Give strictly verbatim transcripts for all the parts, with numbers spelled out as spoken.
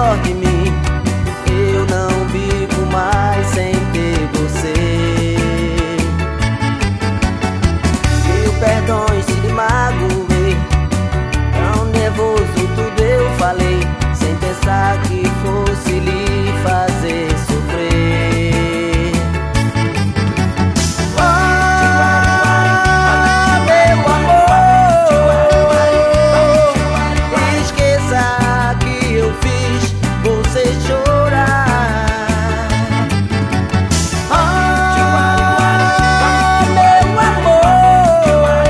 melhor de mim. Eu não vivo mais sem ter você. Mil perdões se lhe magoei, tão nervoso tudo eu falei, sem pensar que fosse lhe fazer sofrer. Oh, meu amor, esqueça que eu fiz você chorar. Oh, meu amor,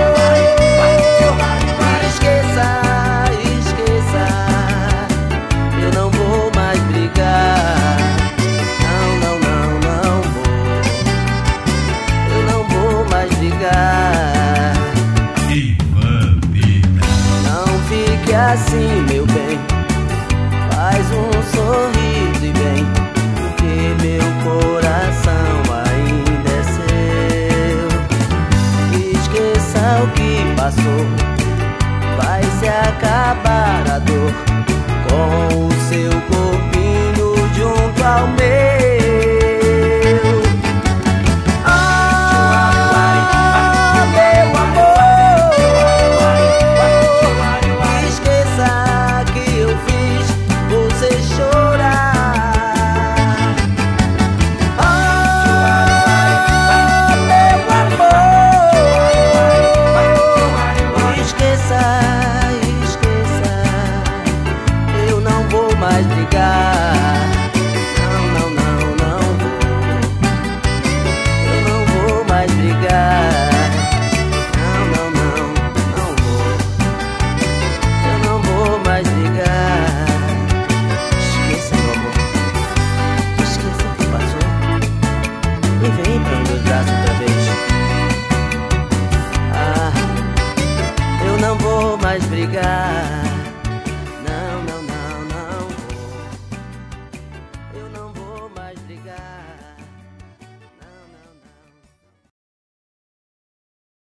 esqueça, esqueça, eu não vou mais brigar. Não, não, não, não vou. Eu não vou mais brigar. Ivan Vida. Não fique assim, meu bem, faz um sorriso e vem, porque meu coração ainda é seu. Esqueça o que passou, vai se acabar a dor com o seu corpinho junto ao meu.